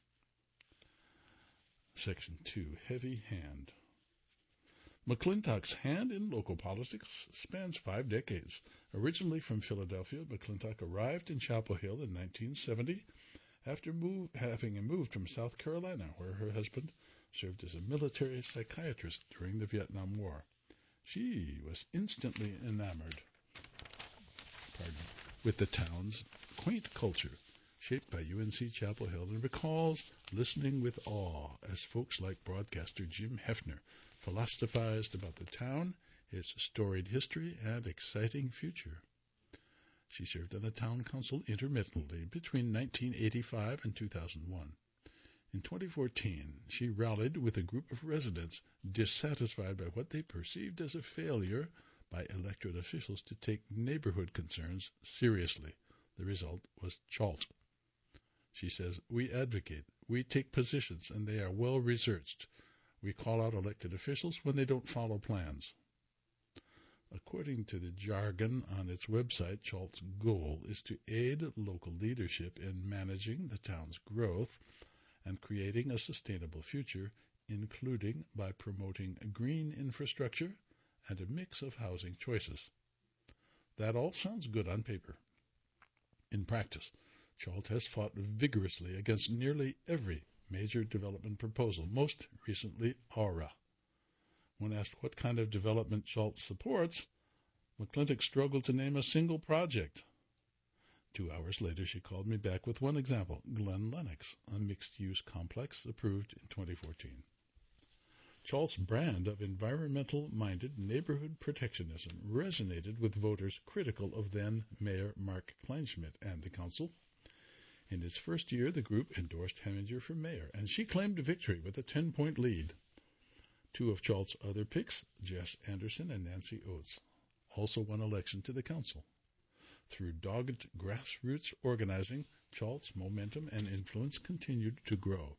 Section 2, Heavy Hand. McClintock's hand in local politics spans 5 decades. Originally from Philadelphia, McClintock arrived in Chapel Hill in 1970 after having moved from South Carolina, where her husband served as a military psychiatrist during the Vietnam War. She was instantly enamored with the town's quaint culture, shaped by UNC Chapel Hill, and recalls listening with awe as folks like broadcaster Jim Hefner philosophized about the town, its storied history, and exciting future. She served on the town council intermittently between 1985 and 2001. In 2014, she rallied with a group of residents dissatisfied by what they perceived as a failure by elected officials to take neighborhood concerns seriously. The result was Chalt. She says, "We advocate, we take positions, and they are well researched. We call out elected officials when they don't follow plans." According to the jargon on its website, Chalt's goal is to aid local leadership in managing the town's growth and creating a sustainable future, including by promoting green infrastructure and a mix of housing choices. That all sounds good on paper. In practice, Chalt has fought vigorously against nearly every major development proposal, most recently Aura. When asked what kind of development Chalt supports, McClintock struggled to name a single project. 2 hours later, she called me back with one example, Glen Lenox, a mixed-use complex approved in 2014. Chalt's brand of environmental-minded neighborhood protectionism resonated with voters critical of then-Mayor Mark Kleinschmidt and the council. In its first year, the group endorsed Heminger for mayor, and she claimed victory with a 10-point lead. 2 of Chalt's other picks, Jess Anderson and Nancy Oates, also won election to the council. Through dogged grassroots organizing, Chalt's momentum and influence continued to grow.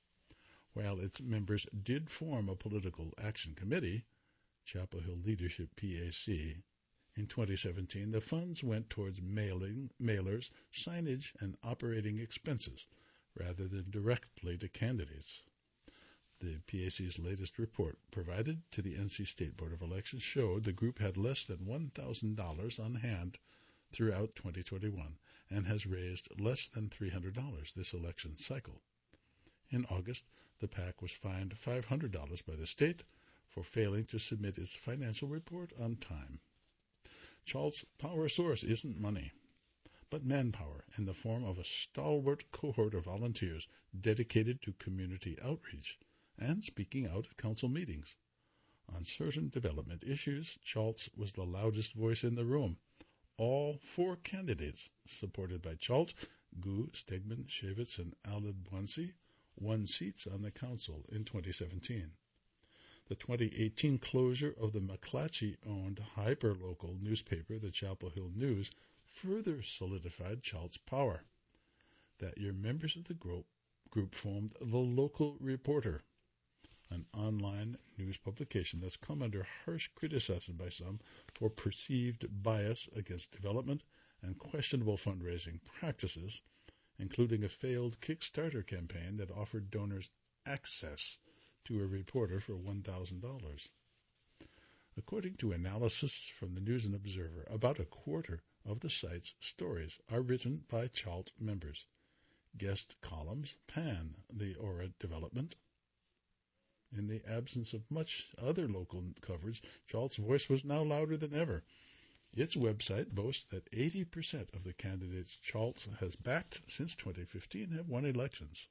While its members did form a political action committee, Chapel Hill Leadership PAC, in 2017, the funds went towards mailers, signage, and operating expenses, rather than directly to candidates. The PAC's latest report provided to the NC State Board of Elections showed the group had less than $1,000 on hand throughout 2021 and has raised less than $300 this election cycle. In August, the PAC was fined $500 by the state for failing to submit its financial report on time. CHALT's power source isn't money, but manpower in the form of a stalwart cohort of volunteers dedicated to community outreach and speaking out at council meetings. On certain development issues, CHALT was the loudest voice in the room. All 4 candidates supported by CHALT, Gu, Stegman, Shavitz, and Aled Bouanssi, won seats on the council in 2017. The 2018 closure of the McClatchy-owned hyper-local newspaper, the Chapel Hill News, further solidified CHALT's power. That year, members of the group formed The Local Reporter, an online news publication that's come under harsh criticism by some for perceived bias against development and questionable fundraising practices, including a failed Kickstarter campaign that offered donors access to a reporter for $1,000. According to analysis from the News and Observer, about a quarter of the site's stories are written by CHALT members. Guest columns pan the Aura development. In the absence of much other local coverage, CHALT's voice was now louder than ever. Its website boasts that 80% of the candidates CHALT has backed since 2015 have won elections.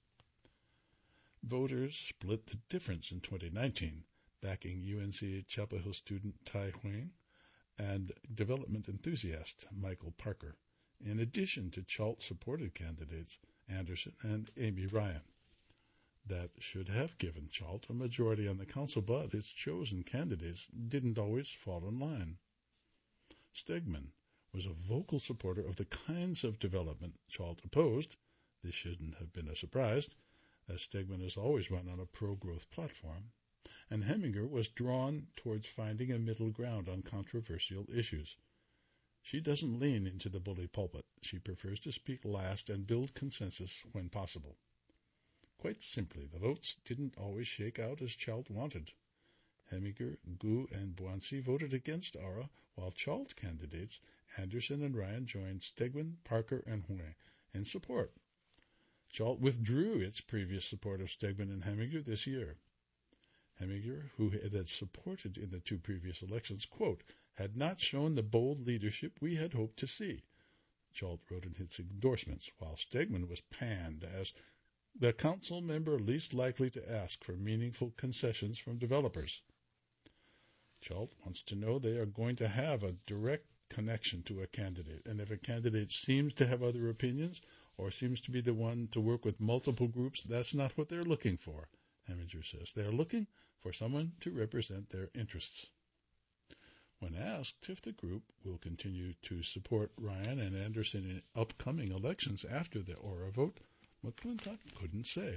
Voters split the difference in 2019, backing UNC Chapel Hill student Tai Huang and development enthusiast Michael Parker, in addition to CHALT-supported candidates Anderson and Amy Ryan. That should have given CHALT a majority on the council, but its chosen candidates didn't always fall in line. Stegman was a vocal supporter of the kinds of development CHALT opposed. This shouldn't have been a surprise, as Stegman has always run on a pro-growth platform, and Heminger was drawn towards finding a middle ground on controversial issues. She doesn't lean into the bully pulpit. She prefers to speak last and build consensus when possible. Quite simply, the votes didn't always shake out as CHALT wanted. Heminger, Gu, and Bouanssi voted against Aura, while CHALT candidates Anderson and Ryan joined Stegman, Parker, and Huang in support. CHALT withdrew its previous support of Stegman and Heminger this year. Heminger, who it had supported in the 2 previous elections, quote, had not shown the bold leadership we had hoped to see, CHALT wrote in its endorsements, while Stegman was panned as the council member least likely to ask for meaningful concessions from developers. CHALT wants to know they are going to have a direct connection to a candidate, and if a candidate seems to have other opinions or seems to be the one to work with multiple groups, that's not what they're looking for, Heminger says. They're looking for someone to represent their interests. When asked if the group will continue to support Ryan and Anderson in upcoming elections after the Aura vote, McClintock couldn't say.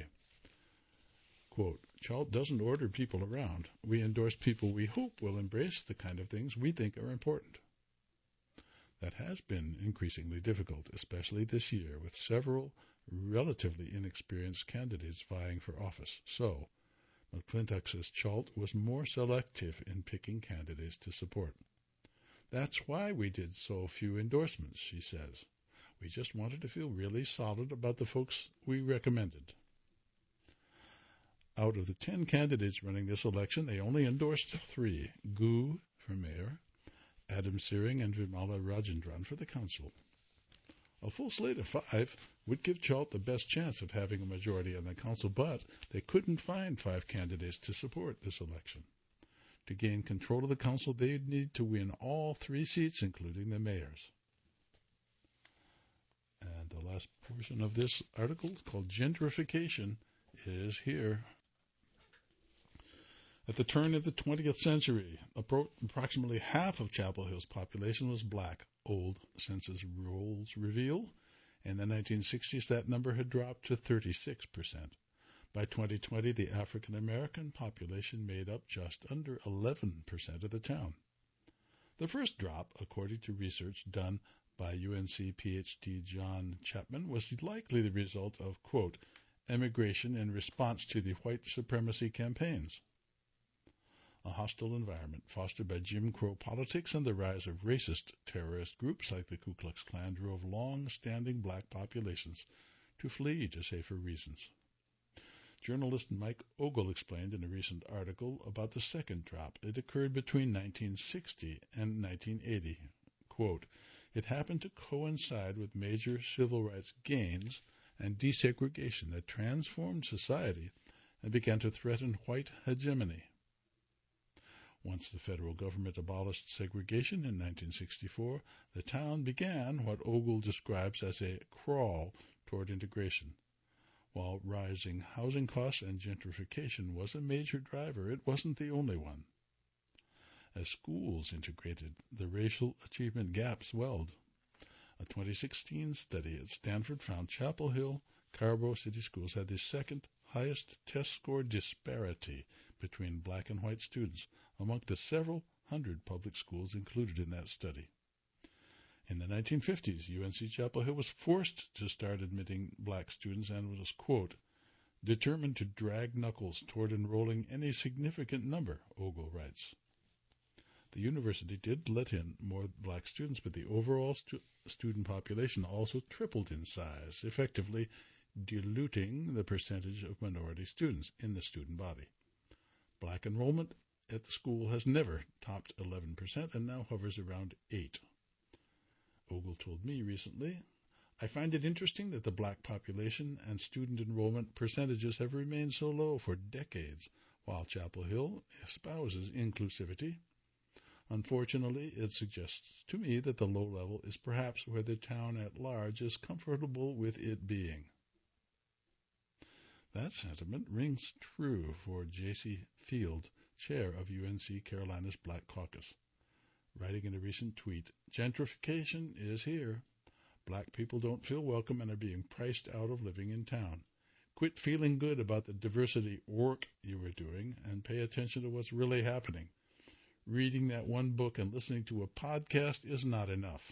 Quote, CHALT doesn't order people around. We endorse people we hope will embrace the kind of things we think are important. That has been increasingly difficult, especially this year, with several relatively inexperienced candidates vying for office. So, McClintock says CHALT was more selective in picking candidates to support. That's why we did so few endorsements, she says. We just wanted to feel really solid about the folks we recommended. Out of the 10 candidates running this election, they only endorsed 3, Gu for mayor, Adam Searing, and Vimala Rajendran for the council. A full slate of 5 would give CHALT the best chance of having a majority on the council, but they couldn't find 5 candidates to support this election. To gain control of the council, they'd need to win all 3 seats, including the mayor's. And the last portion of this article, called Gentrification, is here. At the turn of the 20th century, approximately half of Chapel Hill's population was black, old census rolls reveal. In the 1960s, that number had dropped to 36%. By 2020, the African American population made up just under 11% of the town. The first drop, according to research done by UNC PhD John Chapman, was likely the result of, quote, emigration in response to the white supremacy campaigns. A hostile environment fostered by Jim Crow politics and the rise of racist terrorist groups like the Ku Klux Klan drove long-standing black populations to flee to safer regions. Journalist Mike Ogle explained in a recent article about the second drop. It occurred between 1960 and 1980. Quote, "It happened to coincide with major civil rights gains and desegregation that transformed society and began to threaten white hegemony. Once the federal government abolished segregation in 1964, the town began what Ogle describes as a crawl toward integration. While rising housing costs and gentrification was a major driver, it wasn't the only one. As schools integrated, the racial achievement gap swelled. A 2016 study at Stanford found Chapel Hill, Carrboro City Schools had the second highest test score disparity between black and white students among the several hundred public schools included in that study. In the 1950s, UNC Chapel Hill was forced to start admitting black students and was, quote, determined to drag knuckles toward enrolling any significant number, Ogle writes. The university did let in more black students, but the overall student population also tripled in size, effectively diluting the percentage of minority students in the student body. Black enrollment at the school has never topped 11% and now hovers around 8%. Ogle told me recently, "I find it interesting that the black population and student enrollment percentages have remained so low for decades, while Chapel Hill espouses inclusivity. Unfortunately, it suggests to me that the low level is perhaps where the town at large is comfortable with it being." That sentiment rings true for J.C. Field, chair of UNC Carolina's Black Caucus. Writing in a recent tweet, "Gentrification is here. Black people don't feel welcome and are being priced out of living in town. Quit feeling good about the diversity work you are doing and pay attention to what's really happening. Reading that one book and listening to a podcast is not enough."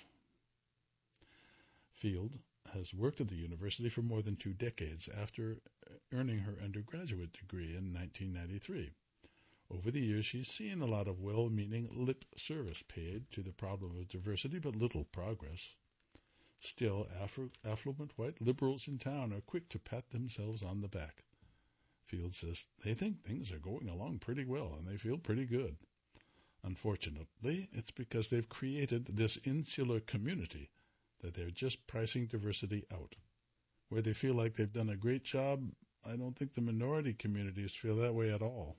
Field has worked at the university for more than 2 decades after earning her undergraduate degree in 1993. Over the years, she's seen a lot of well-meaning lip service paid to the problem of diversity, but little progress. Still, affluent white liberals in town are quick to pat themselves on the back. Field says they think things are going along pretty well and they feel pretty good. Unfortunately, it's because they've created this insular community that they're just pricing diversity out. Where they feel like they've done a great job, I don't think the minority communities feel that way at all.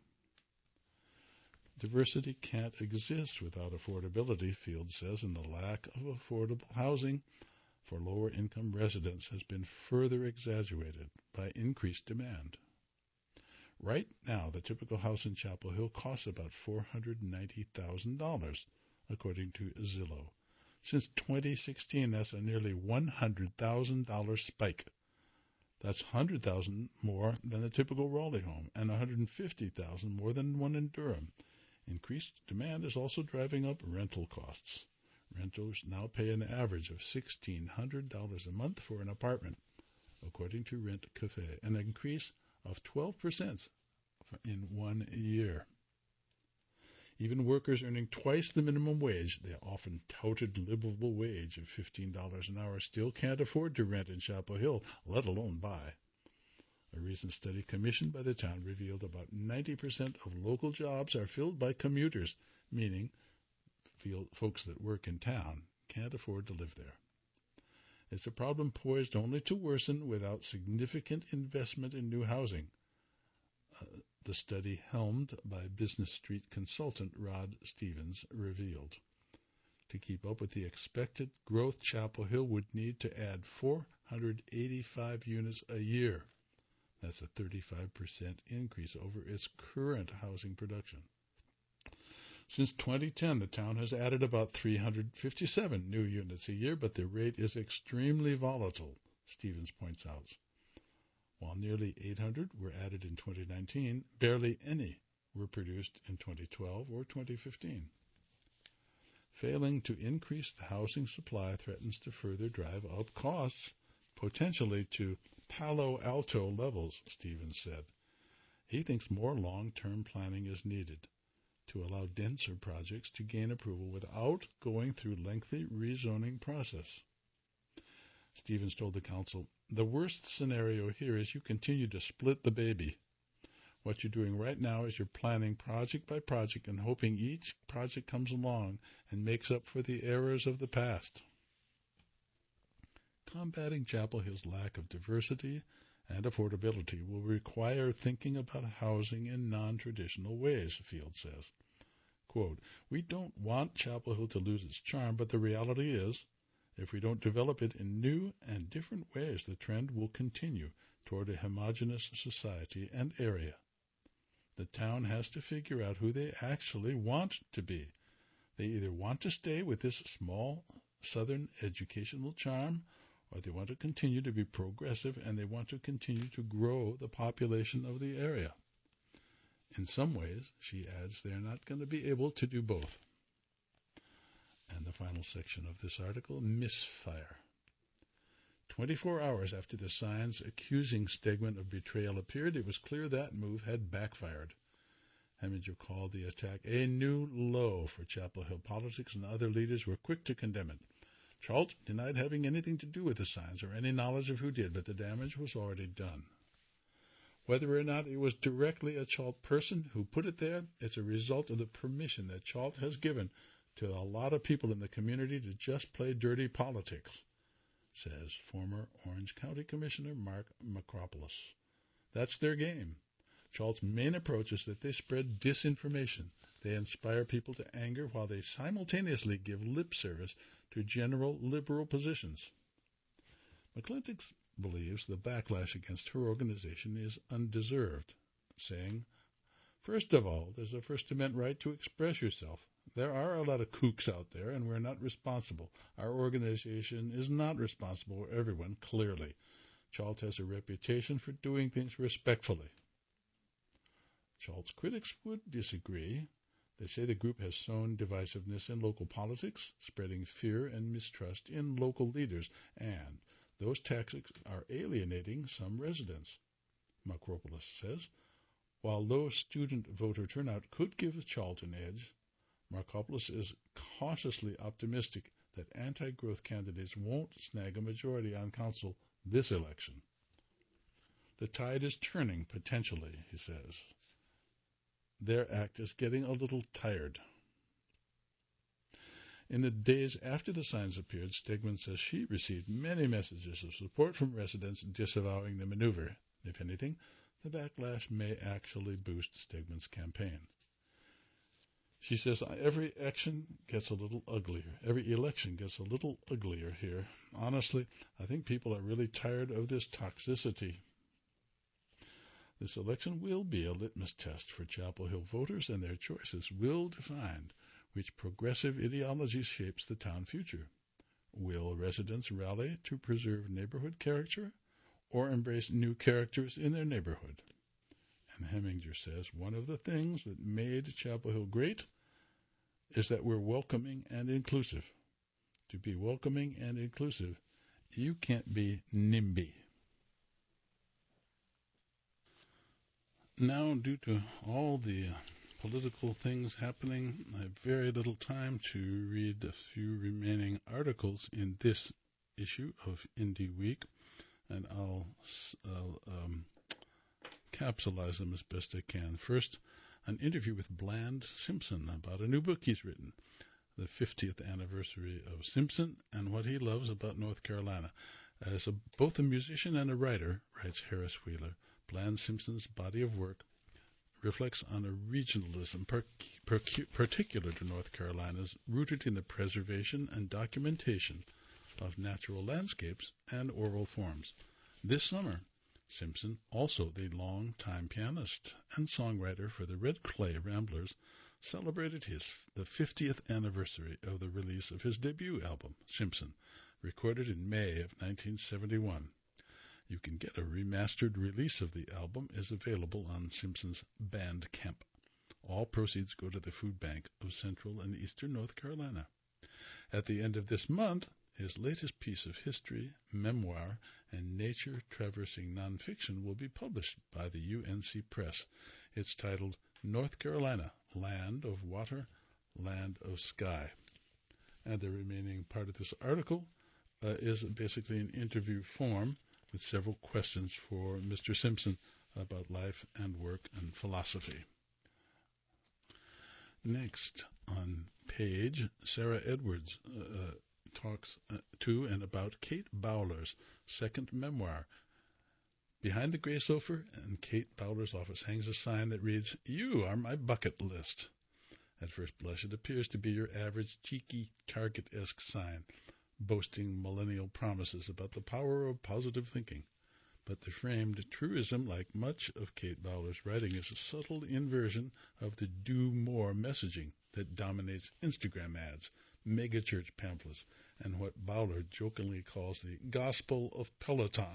Diversity can't exist without affordability, Field says, and the lack of affordable housing for lower-income residents has been further exaggerated by increased demand. Right now, the typical house in Chapel Hill costs about $490,000, according to Zillow. Since 2016, that's a nearly $100,000 spike. That's $100,000 more than the typical Raleigh home and $150,000 more than one in Durham. Increased demand is also driving up rental costs. Renters now pay an average of $1,600 a month for an apartment, according to Rent Cafe, an increase of 12% in 1 year. Even workers earning twice the minimum wage, the often touted livable wage of $15 an hour, still can't afford to rent in Chapel Hill, let alone buy. A recent study commissioned by the town revealed about 90% of local jobs are filled by commuters, meaning folks that work in town can't afford to live there. It's a problem poised only to worsen without significant investment in new housing. The study helmed by Business Street consultant Rod Stevens revealed. To keep up with the expected growth, Chapel Hill would need to add 485 units a year. That's a 35% increase over its current housing production. Since 2010, the town has added about 357 new units a year, but the rate is extremely volatile, Stevens points out. While nearly 800 were added in 2019, barely any were produced in 2012 or 2015. Failing to increase the housing supply threatens to further drive up costs, potentially to Palo Alto levels, Stevens said. He thinks more long-term planning is needed to allow denser projects to gain approval without going through lengthy rezoning process. Stevens told the council, "The worst scenario here is you continue to split the baby. What you're doing right now is you're planning project by project and hoping each project comes along and makes up for the errors of the past." Combating Chapel Hill's lack of diversity and affordability will require thinking about housing in non-traditional ways, Field says. Quote, "We don't want Chapel Hill to lose its charm, but the reality is, if we don't develop it in new and different ways, the trend will continue toward a homogeneous society and area. The town has to figure out who they actually want to be. They either want to stay with this small southern educational charm, or they want to continue to be progressive and they want to continue to grow the population of the area. In some ways," she adds, "they're not going to be able to do both." And the final section of this article, misfire. 24 hours after the signs accusing Stegman of betrayal appeared, it was clear that move had backfired. Heminger called the attack a new low for Chapel Hill politics, and other leaders were quick to condemn it. Chalt denied having anything to do with the signs or any knowledge of who did, but the damage was already done. Whether or not it was directly a Chalt person who put it there, it's a result of the permission that Chalt has given to a lot of people in the community to just play dirty politics, says former Orange County Commissioner Mark Makropoulos. That's their game. Chalt's main approach is that they spread disinformation. They inspire people to anger while they simultaneously give lip service to general liberal positions. McClintock believes the backlash against her organization is undeserved, saying, "First of all, there's a First Amendment right to express yourself. There are a lot of kooks out there, and we're not responsible. Our organization is not responsible for everyone, clearly. Chalt has a reputation for doing things respectfully." Chalt's critics would disagree. They say the group has sown divisiveness in local politics, spreading fear and mistrust in local leaders, and those tactics are alienating some residents. Makropoulos says, while low student voter turnout could give Chalt an edge, Makropoulos is cautiously optimistic that anti-growth candidates won't snag a majority on council this election. The tide is turning, potentially, he says. Their act is getting a little tired. In the days after the signs appeared, Stegman says she received many messages of support from residents disavowing the maneuver. If anything, the backlash may actually boost Stegman's campaign. She says every election gets a little uglier here. Honestly, I think people are really tired of this toxicity. This election will be a litmus test for Chapel Hill voters, and their choices will define which progressive ideology shapes the town future. Will residents rally to preserve neighborhood character or embrace new characters in their neighborhood? And Heminger says one of the things that made Chapel Hill great is that we're welcoming and inclusive. To be welcoming and inclusive, you can't be NIMBY. Now, due to all the political things happening, I have very little time to read a few remaining articles in this issue of Indie Week, and I'll capsulize them as best I can. First, an interview with Bland Simpson about a new book he's written, the 50th anniversary of Simpson and what he loves about North Carolina. As both a musician and a writer, writes Harris Wheeler, Bland Simpson's body of work reflects on a regionalism particular to North Carolina's, rooted in the preservation and documentation of natural landscapes and oral forms. This summer, Simpson, also the long-time pianist and songwriter for the Red Clay Ramblers, celebrated the 50th anniversary of the release of his debut album, Simpson, recorded in May of 1971. You can get a remastered release of the album is available on Simpson's Bandcamp. All proceeds go to the Food Bank of Central and Eastern North Carolina. At the end of this month, His latest piece of history, memoir, and nature-traversing nonfiction will be published by the UNC Press. It's titled North Carolina, Land of Water, Land of Sky. And the remaining part of this article is basically an interview form with several questions for Mr. Simpson about life and work and philosophy. Next on page, Sarah Edwards talks to and about Kate Bowler's second memoir. Behind the gray sofa in Kate Bowler's office hangs a sign that reads, "You are my bucket list." At first blush, it appears to be your average cheeky Target-esque sign, boasting millennial promises about the power of positive thinking. But the framed truism, like much of Kate Bowler's writing, is a subtle inversion of the do more messaging that dominates Instagram ads, megachurch pamphlets, and what Bowler jokingly calls the gospel of Peloton.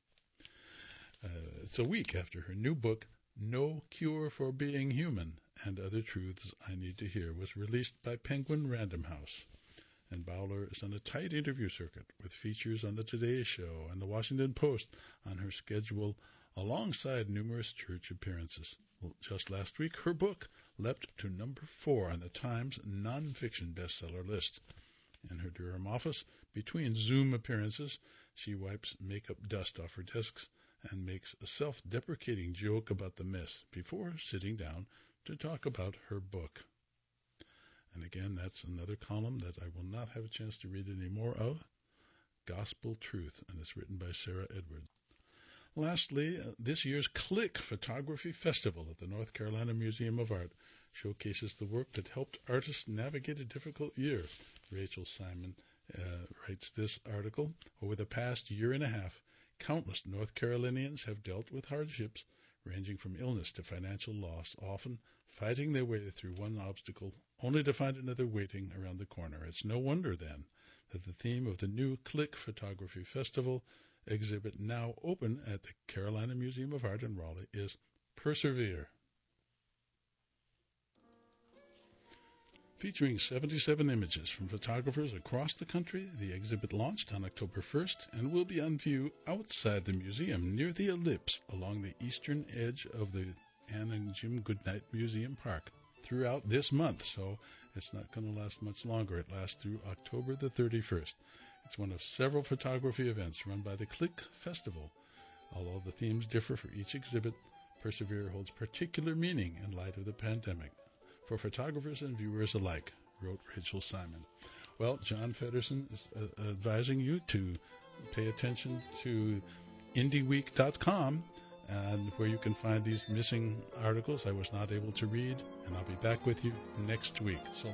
It's a week after her new book, No Cure for Being Human and Other Truths I Need to Hear, was released by Penguin Random House. And Bowler is on a tight interview circuit with features on the Today Show and the Washington Post on her schedule alongside numerous church appearances. Just last week, her book leapt to number 4 on the Times nonfiction bestseller list. In her Durham office, between Zoom appearances, she wipes makeup dust off her desks and makes a self-deprecating joke about the mess before sitting down to talk about her book. And again, that's another column that I will not have a chance to read any more of, Gospel Truth, and it's written by Sarah Edwards. Lastly, this year's Click Photography Festival at the North Carolina Museum of Art showcases the work that helped artists navigate a difficult year. Rachel Simon writes this article. Over the past year and a half, countless North Carolinians have dealt with hardships ranging from illness to financial loss, often fighting their way through one obstacle only to find another waiting around the corner. It's no wonder, then, that the theme of the new Click Photography Festival exhibit, now open at the Carolina Museum of Art in Raleigh, is Persevere. Featuring 77 images from photographers across the country, the exhibit launched on October 1st and will be on view outside the museum near the ellipse along the eastern edge of the Anne and Jim Goodnight Museum Park throughout this month, so it's not going to last much longer. It lasts through October the 31st. It's one of several photography events run by the Click Festival. Although the themes differ for each exhibit, Persevere holds particular meaning in light of the pandemic for photographers and viewers alike, wrote Rachel Simon. Well, John Feddersen is advising you to pay attention to IndieWeek.com, and where you can find these missing articles I was not able to read, and I'll be back with you next week. So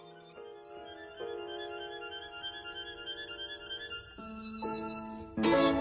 long.